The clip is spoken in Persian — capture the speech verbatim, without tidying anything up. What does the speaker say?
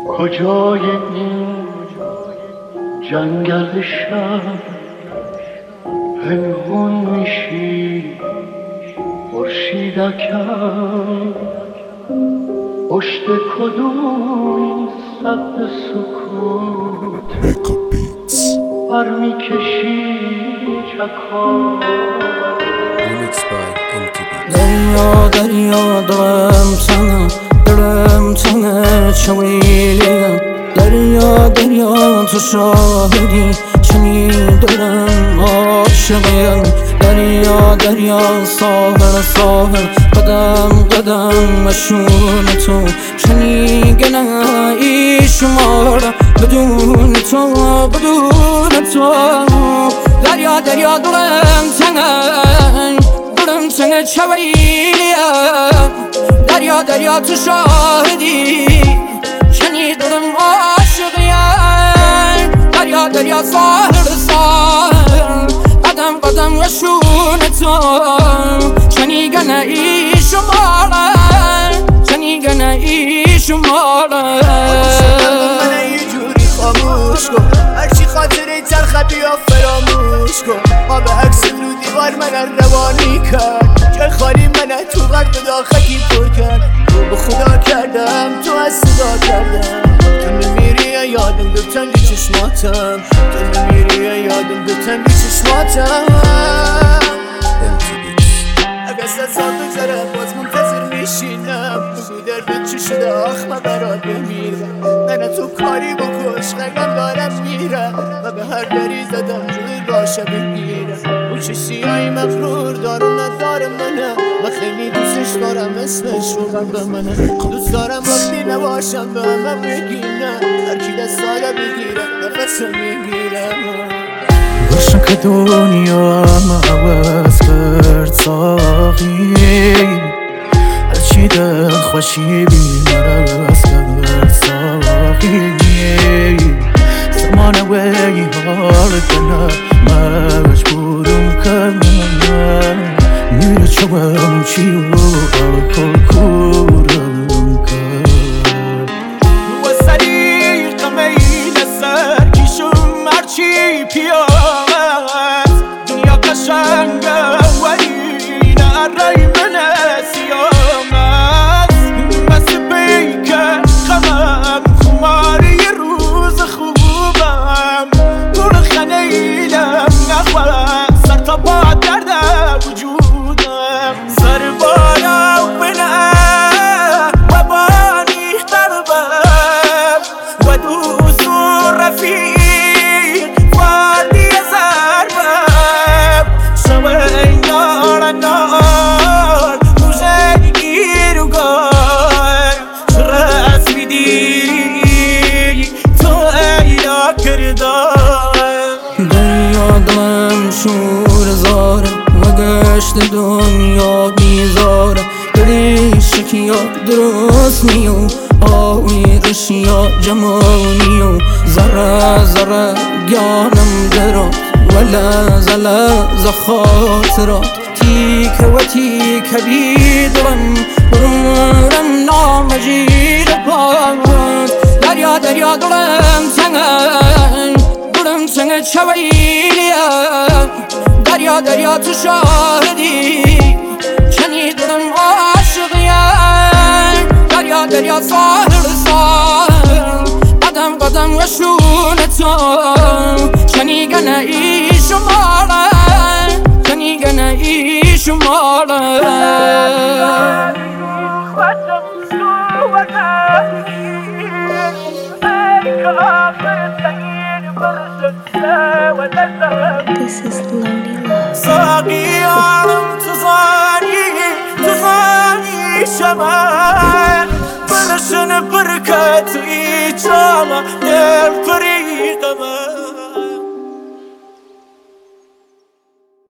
کجای این جنگل شب پنهون میشی خورشیدکم پشت کدوم سد سکوت برمیکشی چکا دریا دریا دارم سنه دارم سنه چویلیم دریا دریا تو شاهدی چنی دارم عاشقیم دریا دریا ساحل ساحل قدم قدم مشون تو چنی گناهی شمار بدون تو بدون تو دریا دریا دارم سنه دارم سنه چویلیم دریا دریا تو شاهدی چنی دارم عاشقیم دریا دریا ساحل ساحل قدم قدم وشون تو چنی گناهی شماره چنی گناهی شماره من یه جوری خاموش کن هرچی خاطره تلخ بیا فراموش کن ما به عکس رو دیوار من روانی کرد جای خالی من تو قلب داخلی پر کرد به خدا کردم تو از صدا کردم تو نمیری یادم به تنگ چشماتم تو نمیری یادم به تنگ چشماتم اگه ست سال بگذره باز منتظر میشینم بگو دردت چی شده آخ من برات بمیرم من تو کاری بکش خیلم دارم میرم و به هر دری زدم روی راشه بگیرم اون چه سیاهی مغرور دارم نداره منه و خیلی دوستش دارم اسمش رو قلب منه دوست دارم وقتی نباشم به همه بگیرم هر کی دست ساله بگیرم نفسم میگیرم باشم که دنیا ما عوض کرد ساقی هرچی دل خوشی بی مرز کرد ساقی زمان وی حال کنم مجبورم کنم میره چوام چی و الکل کورم کرد و سریق میل سر کشم هرچی پیاز دنیا قشنگه ولی نرای من سیام است بس بیکه خمم خماری روز خوبم دور خنیدم نخواه سر تا با درد وجودم سر بالا منه و بانی دربم و دوست و رفیق وادی زربم شوه نار نار موزه گیرگار شرس بیدی تو اینا کردار دریا دلم شور زاره و گشت دنیا بیزاره دلی شکیا درست نیو آوی رشیا جمانیو ذره ذره گانم درات ولا زلا زخاطرات تیک و تیک بیدرم برورم نامجیر پاس دریا دریا دلم سنگن دلم سنگ چویلیم دریا دریا تو شاهدی چنی دلم عاشقیم دریا دریا ساحل ساحل قدم قدم وشون تو چنی گناهی شماره چنی گناهی شماره This is Lonely Love. ساقیام تو زانی تو زانی شمال برشن برکتی جاما دل فریق من